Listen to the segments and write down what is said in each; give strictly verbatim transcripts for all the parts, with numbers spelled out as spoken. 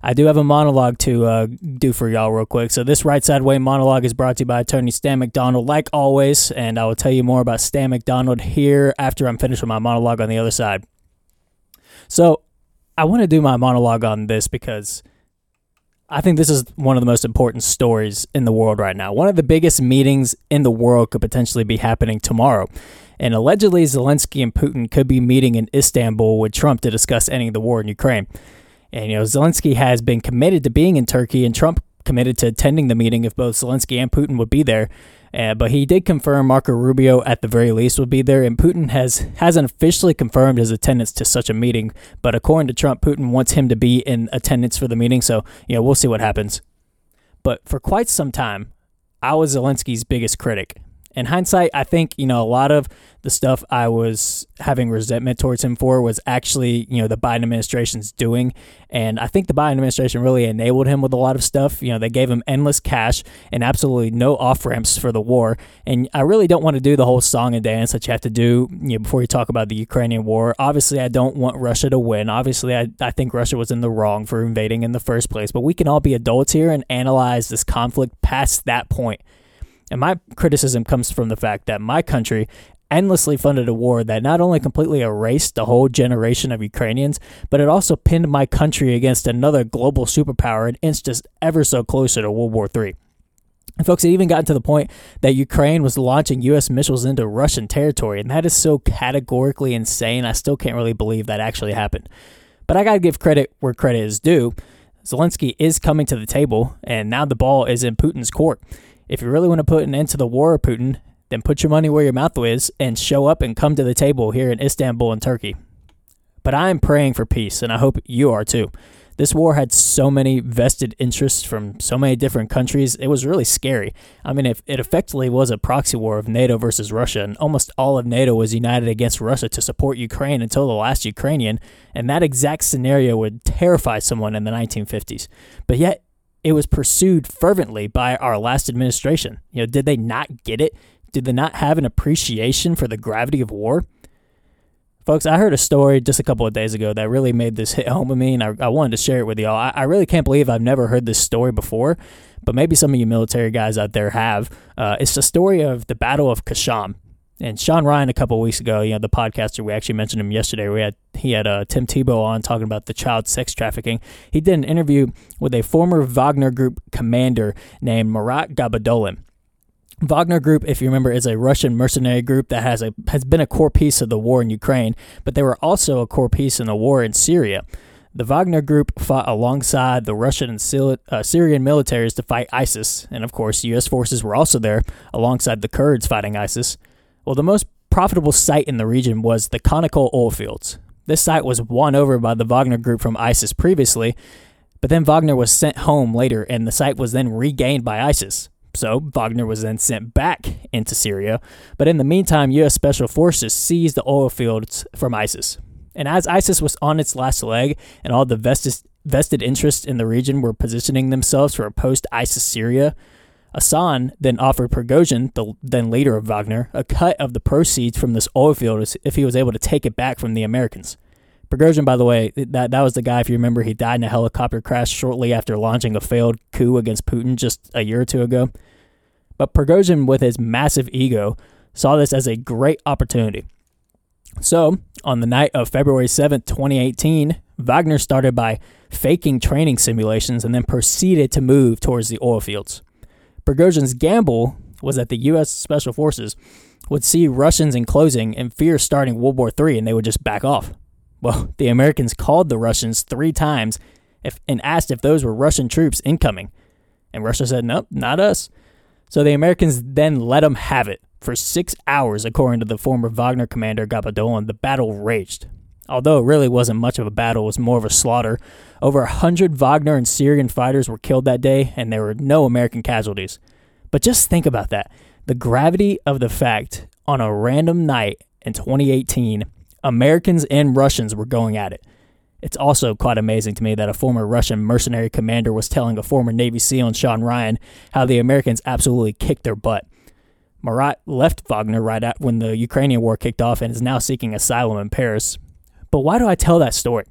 I do have a monologue to uh, do for y'all real quick. So this Right Side Way monologue is brought to you by attorney Stan McDonald, like always, and I will tell you more about Stan McDonald here after I'm finished with my monologue on the other side. So I want to do my monologue on this because I think this is one of the most important stories in the world right now. One of the biggest meetings in the world could potentially be happening tomorrow. And allegedly, Zelensky and Putin could be meeting in Istanbul with Trump to discuss ending the war in Ukraine. And, you know, Zelensky has been committed to being in Turkey, and Trump committed to attending the meeting if both Zelensky and Putin would be there. Uh, but he did confirm Marco Rubio, at the very least, would be there, and Putin has, hasn't officially confirmed his attendance to such a meeting. But according to Trump, Putin wants him to be in attendance for the meeting, so, you know, we'll see what happens. But for quite some time, I was Zelensky's biggest critic. In hindsight, I think, you know, a lot of the stuff I was having resentment towards him for was actually, you know, the Biden administration's doing. And I think the Biden administration really enabled him with a lot of stuff. You know, they gave him endless cash and absolutely no off-ramps for the war. And I really don't want to do the whole song and dance that you have to do, you know, before you talk about the Ukrainian war. Obviously, I don't want Russia to win. Obviously, I, I think Russia was in the wrong for invading in the first place. But we can all be adults here and analyze this conflict past that point. And my criticism comes from the fact that my country endlessly funded a war that not only completely erased a whole generation of Ukrainians, but it also pinned my country against another global superpower and inched us ever so closer to World War Three. And folks, it even got to the point that Ukraine was launching U S missiles into Russian territory, and that is so categorically insane. I still can't really believe that actually happened. But I got to give credit where credit is due. Zelensky is coming to the table, and now the ball is in Putin's court. If you really want to put an end to the war, Putin, then put your money where your mouth is and show up and come to the table here in Istanbul and Turkey. But I am praying for peace, and I hope you are too. This war had so many vested interests from so many different countries, it was really scary. I mean, it, it effectively was a proxy war of NATO versus Russia, and almost all of NATO was united against Russia to support Ukraine until the last Ukrainian, and that exact scenario would terrify someone in the nineteen fifties. But yet, it was pursued fervently by our last administration. You know, did they not get it? Did they not have an appreciation for the gravity of war? Folks, I heard a story just a couple of days ago that really made this hit home with me, and I, I wanted to share it with y'all. I, I really can't believe I've never heard this story before, but maybe some of you military guys out there have. Uh, it's the story of the Battle of Kashan. And Sean Ryan, a couple of weeks ago, you know, the podcaster, we actually mentioned him yesterday. We had he had uh, Tim Tebow on talking about the child sex trafficking. He did an interview with a former Wagner Group commander named Marat Gabadolin. Wagner Group, if you remember, is a Russian mercenary group that has a has been a core piece of the war in Ukraine, but they were also a core piece in the war in Syria. The Wagner Group fought alongside the Russian and Syri- uh, Syrian militaries to fight ISIS, and of course, U S forces were also there alongside the Kurds fighting ISIS. Well, the most profitable site in the region was the Conoco oil fields. This site was won over by the Wagner Group from ISIS previously, but then Wagner was sent home later, and the site was then regained by ISIS. So Wagner was then sent back into Syria, but in the meantime, U S Special Forces seized the oil fields from ISIS. And as ISIS was on its last leg, and all the vested, vested interests in the region were positioning themselves for a post-ISIS Syria, Hassan then offered Prigozhin, the then leader of Wagner, a cut of the proceeds from this oil field if he was able to take it back from the Americans. Prigozhin, by the way, that, that was the guy, if you remember, he died in a helicopter crash shortly after launching a failed coup against Putin just a year or two ago. But Prigozhin, with his massive ego, saw this as a great opportunity. So, on the night of February seventh, twenty eighteen, Wagner started by faking training simulations and then proceeded to move towards the oil fields. Prigozhin's gamble was that the U S Special Forces would see Russians enclosing and fear starting World War Three, and they would just back off. Well, the Americans called the Russians three times if, and asked if those were Russian troops incoming. And Russia said, nope, not us. So the Americans then let them have it. For six hours, according to the former Wagner commander Gabadolin, the battle raged. Although it really wasn't much of a battle, it was more of a slaughter. Over one hundred Wagner and Syrian fighters were killed that day, and there were no American casualties. But just think about that. The gravity of the fact, on a random night in twenty eighteen, Americans and Russians were going at it. It's also quite amazing to me that a former Russian mercenary commander was telling a former Navy SEAL, Sean Ryan, how the Americans absolutely kicked their butt. Marat left Wagner right at when the Ukrainian war kicked off and is now seeking asylum in Paris. But why do I tell that story?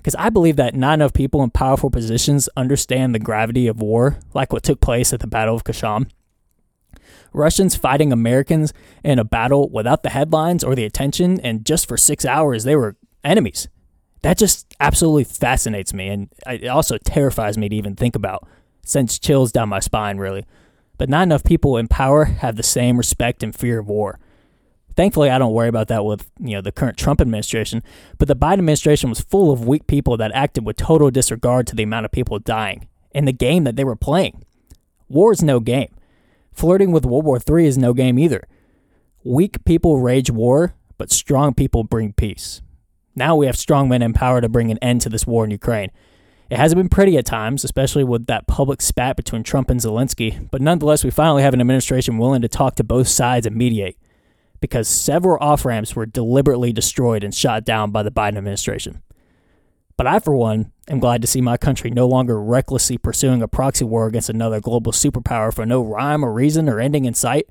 Because I believe that not enough people in powerful positions understand the gravity of war, like what took place at the Battle of Kashan. Russians fighting Americans in a battle without the headlines or the attention, and just for six hours, they were enemies. That just absolutely fascinates me, and it also terrifies me to even think about. Sends chills down my spine, really. But not enough people in power have the same respect and fear of war. Thankfully, I don't worry about that with, you know, the current Trump administration, but the Biden administration was full of weak people that acted with total disregard to the amount of people dying in the game that they were playing. War is no game. Flirting with World War Three is no game either. Weak people rage war, but strong people bring peace. Now we have strong men in power to bring an end to this war in Ukraine. It hasn't been pretty at times, especially with that public spat between Trump and Zelensky, but nonetheless, we finally have an administration willing to talk to both sides and mediate, because several off-ramps were deliberately destroyed and shot down by the Biden administration. But I, for one, am glad to see my country no longer recklessly pursuing a proxy war against another global superpower for no rhyme or reason or ending in sight.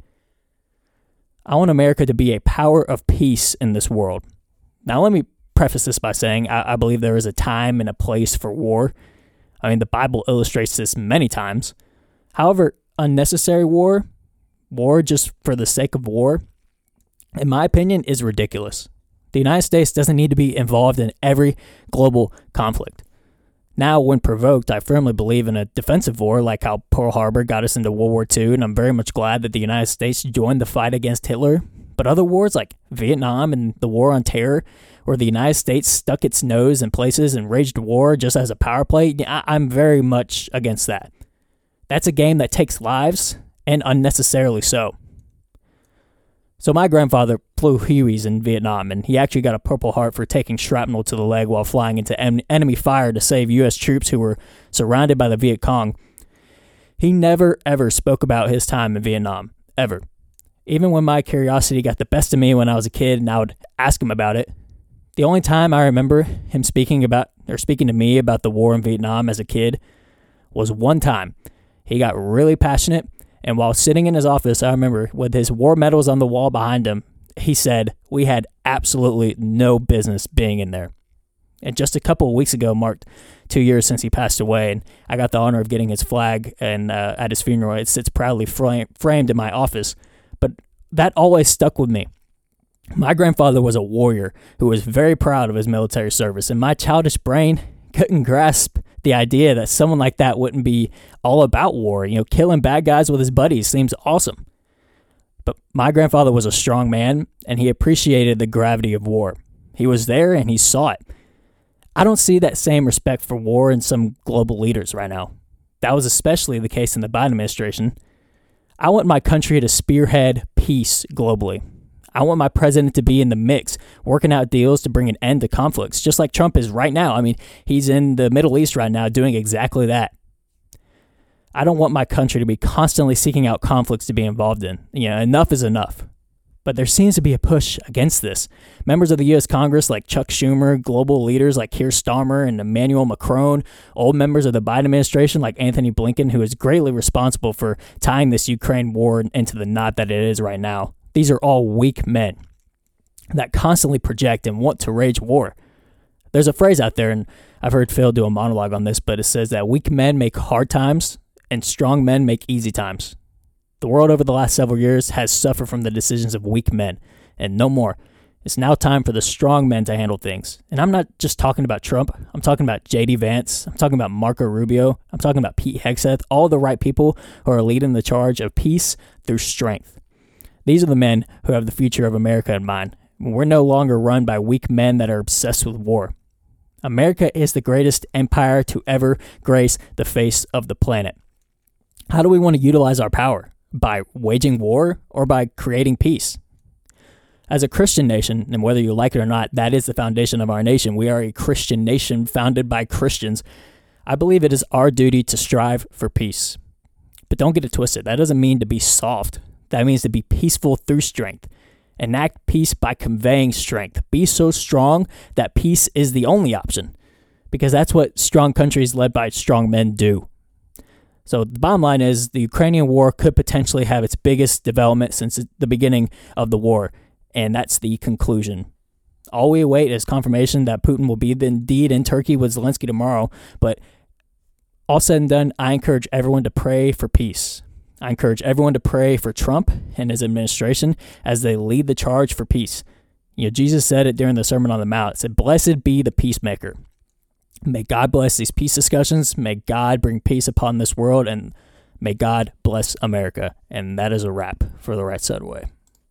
I want America to be a power of peace in this world. Now, let me preface this by saying I, I believe there is a time and a place for war. I mean, the Bible illustrates this many times. However, unnecessary war, war just for the sake of war, in my opinion, is ridiculous. The United States doesn't need to be involved in every global conflict. Now, when provoked, I firmly believe in a defensive war, like how Pearl Harbor got us into World War Two, and I'm very much glad that the United States joined the fight against Hitler. But other wars like Vietnam and the War on Terror, where the United States stuck its nose in places and waged war just as a power play, I- I'm very much against that. That's a game that takes lives, and unnecessarily so. So my grandfather flew Hueys in Vietnam, and he actually got a Purple Heart for taking shrapnel to the leg while flying into en- enemy fire to save U S troops who were surrounded by the Viet Cong. He never, ever spoke about his time in Vietnam, ever. Even when my curiosity got the best of me when I was a kid and I would ask him about it, the only time I remember him speaking about, or speaking to me about the war in Vietnam as a kid was one time. He got really passionate, and while sitting in his office, I remember with his war medals on the wall behind him, he said, we had absolutely no business being in there. And just a couple of weeks ago marked two years since he passed away, and I got the honor of getting his flag and uh, at his funeral. It sits proudly fra- framed in my office, but that always stuck with me. My grandfather was a warrior who was very proud of his military service, and my childish brain couldn't grasp the idea that someone like that wouldn't be all about war. You know, killing bad guys with his buddies seems awesome. But my grandfather was a strong man, and he appreciated the gravity of war. He was there, and he saw it. I don't see that same respect for war in some global leaders right now. That was especially the case in the Biden administration. I want my country to spearhead peace globally. I want my president to be in the mix, working out deals to bring an end to conflicts, just like Trump is right now. I mean, he's in the Middle East right now doing exactly that. I don't want my country to be constantly seeking out conflicts to be involved in. You know, enough is enough. But there seems to be a push against this. Members of the U S Congress like Chuck Schumer, global leaders like Keir Starmer and Emmanuel Macron, old members of the Biden administration like Anthony Blinken, who is greatly responsible for tying this Ukraine war into the knot that it is right now. These are all weak men that constantly project and want to wage war. There's a phrase out there, and I've heard Phil do a monologue on this, but it says that weak men make hard times and strong men make easy times. The world over the last several years has suffered from the decisions of weak men, and no more. It's now time for the strong men to handle things. And I'm not just talking about Trump. I'm talking about J D Vance. I'm talking about Marco Rubio. I'm talking about Pete Hegseth, all the right people who are leading the charge of peace through strength. These are the men who have the future of America in mind. We're no longer run by weak men that are obsessed with war. America is the greatest empire to ever grace the face of the planet. How do we want to utilize our power? By waging war or by creating peace? As a Christian nation, and whether you like it or not, that is the foundation of our nation. We are a Christian nation founded by Christians. I believe it is our duty to strive for peace. But don't get it twisted. That doesn't mean to be soft. That means to be peaceful through strength. Enact peace by conveying strength. Be so strong that peace is the only option, because that's what strong countries led by strong men do. So the bottom line is the Ukrainian war could potentially have its biggest development since the beginning of the war, and that's the conclusion. All we await is confirmation that Putin will be indeed in Turkey with Zelensky tomorrow. But all said and done, I encourage everyone to pray for peace. I encourage everyone to pray for Trump and his administration as they lead the charge for peace. You know, Jesus said it during the Sermon on the Mount. It said, "Blessed be the peacemaker." May God bless these peace discussions. May God bring peace upon this world, and may God bless America. And that is a wrap for the Right Side Way.